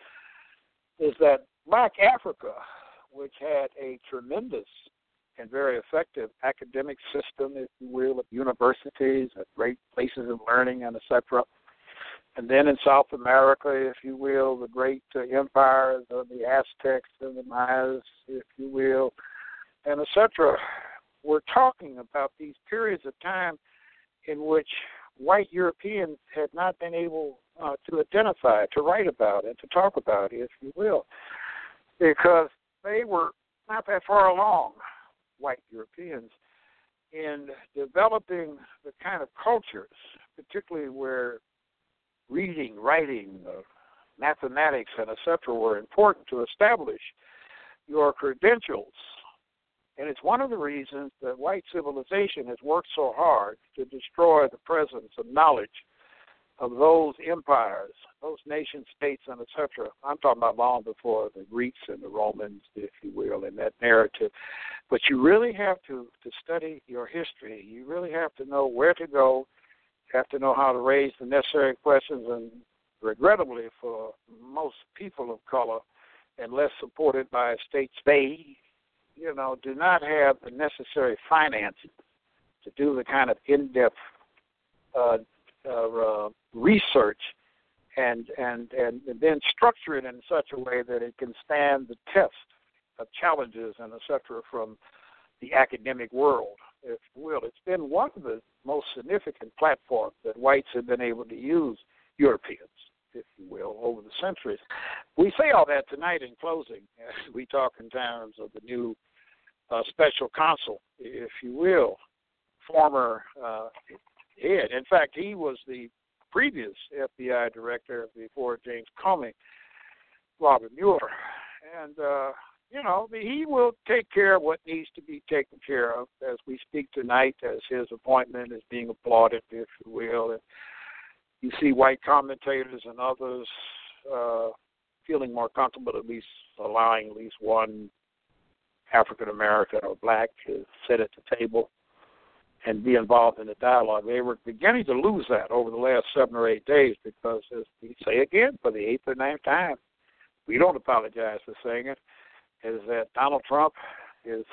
is that Black Africa, which had a tremendous and very effective academic system, if you will, of universities, of great places of learning and et cetera, and then in South America, if you will, the great uh, empires of the Aztecs and the Mayas, if you will, and et cetera. We're talking about these periods of time in which white Europeans had not been able uh, to identify, to write about, and to talk about, if you will, because they were not that far along, white Europeans, in developing the kind of cultures, particularly where reading, writing, uh, mathematics, and et cetera were important to establish your credentials. And it's one of the reasons that white civilization has worked so hard to destroy the presence of knowledge of those empires, those nation states, and et cetera. I'm talking about long before the Greeks and the Romans, if you will, in that narrative. But you really have to, to study your history. You really have to know where to go. You have to know how to raise the necessary questions. And regrettably for most people of color, unless supported by states, they, you know, do not have the necessary financing to do the kind of in-depth uh, uh, uh, research and, and, and then structure it in such a way that it can stand the test of challenges and et cetera from the academic world, if you will. It's been one of the most significant platforms that whites have been able to use Europeans, if you will, over the centuries. We say all that tonight in closing as we talk in terms of the new uh, special counsel, if you will, former uh, head. In fact, he was the previous F B I director before James Comey, Robert Mueller. And, uh, you know, he will take care of what needs to be taken care of as we speak tonight, as his appointment is being applauded, if you will. And you see white commentators and others uh, feeling more comfortable at least allowing at least one African-American or black to sit at the table and be involved in the dialogue. They were beginning to lose that over the last seven or eight days because, as we say again for the eighth or ninth time, we don't apologize for saying it, is that Donald Trump is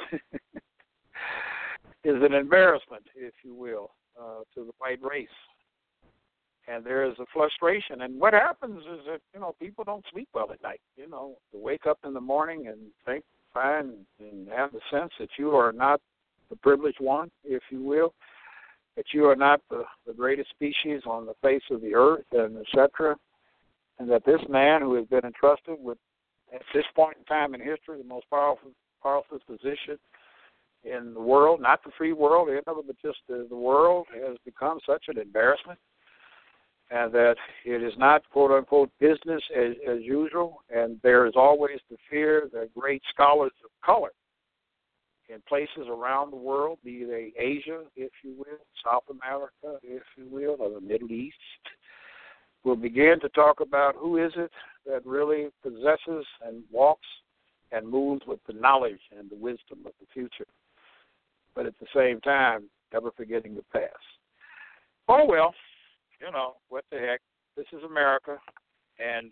is an embarrassment, if you will, uh, to the white race. And there is a frustration. And what happens is that, you know, people don't sleep well at night. You know, to wake up in the morning and think fine and have the sense that you are not the privileged one, if you will, that you are not the, the greatest species on the face of the earth, and et cetera, and that this man who has been entrusted with, at this point in time in history, the most powerful, powerful position in the world, not the free world, but just the, the world, has become such an embarrassment, and that it is not, quote-unquote, business as, as usual, and there is always the fear that great scholars of color in places around the world, be they Asia, if you will, South America, if you will, or the Middle East, will begin to talk about who is it that really possesses and walks and moves with the knowledge and the wisdom of the future, but at the same time, never forgetting the past. Oh, well, you know, what the heck, this is America, and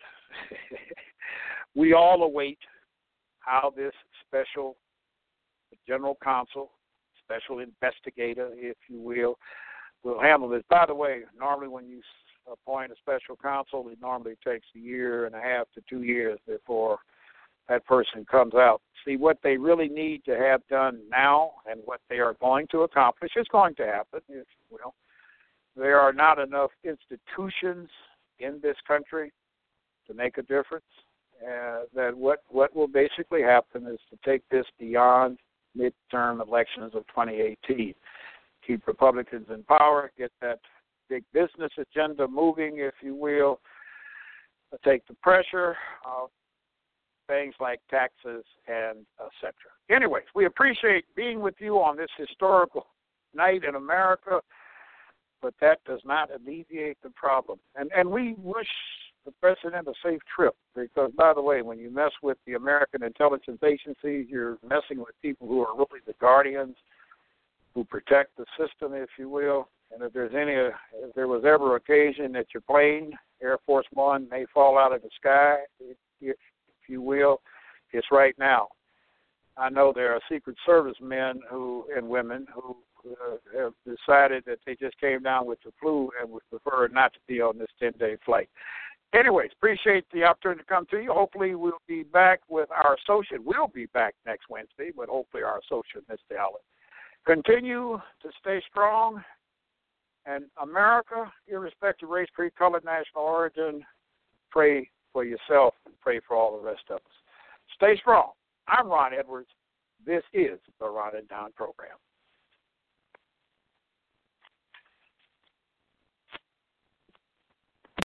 we all await how this special general counsel, special investigator, if you will, will handle this. By the way, normally when you appoint a special counsel, it normally takes a year and a half to two years before that person comes out. See, what they really need to have done now and what they are going to accomplish is going to happen, if you will. There are not enough institutions in this country to make a difference. Uh, that what, what will basically happen is to take this beyond midterm elections of twenty eighteen. Keep Republicans in power, get that big business agenda moving, if you will, take the pressure of things like taxes and et cetera. Anyways, we appreciate being with you on this historical night in America, but that does not alleviate the problem. And, and we wish the president a safe trip because, by the way, when you mess with the American intelligence agencies, you're messing with people who are really the guardians who protect the system, if you will. And if there's any, if there was ever occasion that your plane, Air Force One, may fall out of the sky, if, if you will, it's right now. I know there are Secret Service men who and women who uh, have decided that they just came down with the flu and would prefer not to be on this ten-day flight. Anyways, appreciate the opportunity to come to you. Hopefully we'll be back with our associate. We'll be back next Wednesday, but hopefully our associate, Mister Allen. Continue to stay strong. And America, irrespective of race, creed, color, national origin, pray for yourself and pray for all the rest of us. Stay strong. I'm Ron Edwards. This is the Ron and Don Program.